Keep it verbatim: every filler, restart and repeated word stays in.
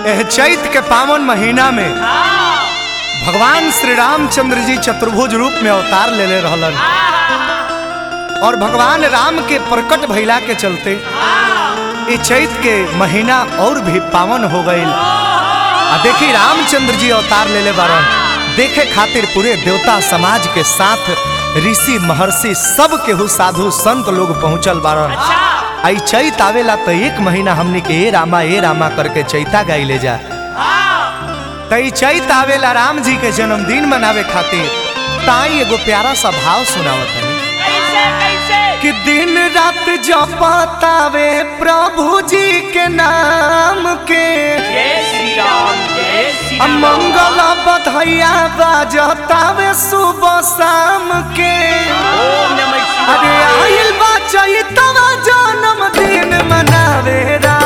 एह चैत के पावन महीना में भगवान श्री रामचंद्र जी चतुर्भुज रूप में अवतार ले ले रहलन और भगवान राम के प्रकट भइला के चलते ये चैत के महीना और भी पावन हो गई। देखी रामचंद्र जी अवतार ले ले बारन, देखे खातिर पूरे देवता समाज के साथ ऋषि महर्षि सब केहू साधु संत लोग पहुंचल बारन। आई चैत आवेला तो एक महीना हमने के ए रामा ए रामा करके चैता गाई ले जा। तई चैत आवेला राम जी के जन्मदिन मनावे खातिर ताई एगो प्यारा सा भाव सुनावत है कि दिन रात जपतावे प्रभु जी के नाम के, जय श्री राम जय श्री राम, मंगल बधैया बाजतावे सुबह शाम के। ओम नमः शिवाय। अरे आइल बा चैतवा जन्मदिन मनावे रा